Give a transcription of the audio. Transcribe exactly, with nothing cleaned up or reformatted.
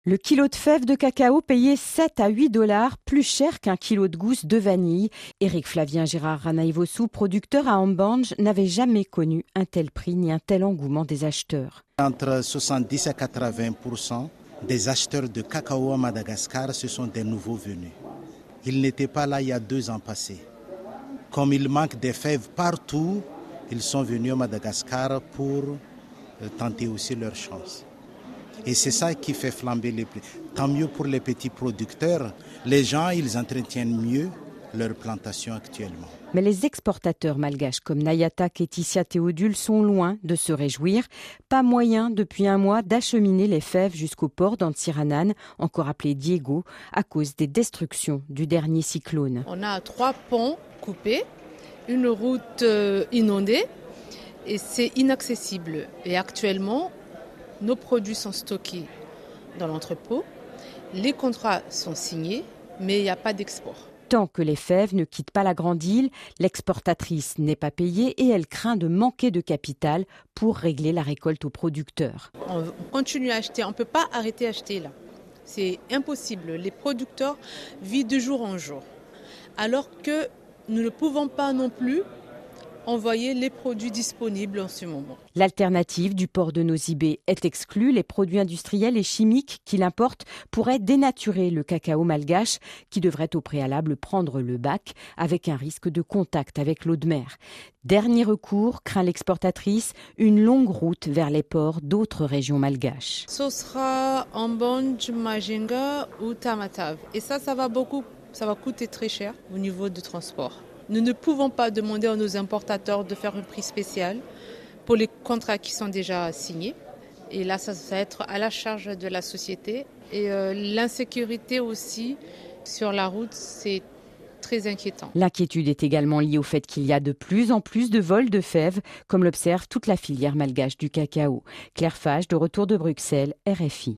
Le kilo de fèves de cacao payé sept à huit dollars, plus cher qu'un kilo de gousse de vanille. Éric Flavien Gérard Ranaïvossou, producteur à Ambange, n'avait jamais connu un tel prix ni un tel engouement des acheteurs. Entre soixante-dix à quatre-vingts pour cent des acheteurs de cacao à Madagascar, ce sont des nouveaux venus. Ils n'étaient pas là il y a deux ans passés. Comme il manque des fèves partout, ils sont venus à Madagascar pour tenter aussi leur chance. Et c'est ça qui fait flamber les prix. Tant mieux pour les petits producteurs. Les gens, ils entretiennent mieux leur plantation actuellement. Mais les exportateurs malgaches comme Nayatak et Tissia Théodule sont loin de se réjouir. Pas moyen depuis un mois d'acheminer les fèves jusqu'au port d'Antsiranan, encore appelé Diego, à cause des destructions du dernier cyclone. On a trois ponts coupés, une route inondée et c'est inaccessible. Et actuellement, nos produits sont stockés dans l'entrepôt, les contrats sont signés, mais il n'y a pas d'export. Tant que les fèves ne quittent pas la grande île, l'exportatrice n'est pas payée et elle craint de manquer de capital pour régler la récolte aux producteurs. On continue à acheter, on ne peut pas arrêter d'acheter là. C'est impossible. Les producteurs vivent de jour en jour. Alors que nous ne pouvons pas non plus envoyer les produits disponibles en ce moment. L'alternative du port de Nosy-Be est exclue. Les produits industriels et chimiques qu'il importe pourraient dénaturer le cacao malgache qui devrait au préalable prendre le bac avec un risque de contact avec l'eau de mer. Dernier recours, craint l'exportatrice, une longue route vers les ports d'autres régions malgaches. Ce sera Ambange, Majinga ou Tamatave. Et ça, ça va beaucoup, ça va coûter très cher au niveau du transport. Nous ne pouvons pas demander à nos importateurs de faire un prix spécial pour les contrats qui sont déjà signés. Et là, ça va être à la charge de la société. Et euh, l'insécurité aussi sur la route, c'est très inquiétant. L'inquiétude est également liée au fait qu'il y a de plus en plus de vols de fèves, comme l'observe toute la filière malgache du cacao. Claire Fage, de retour de Bruxelles, R F I.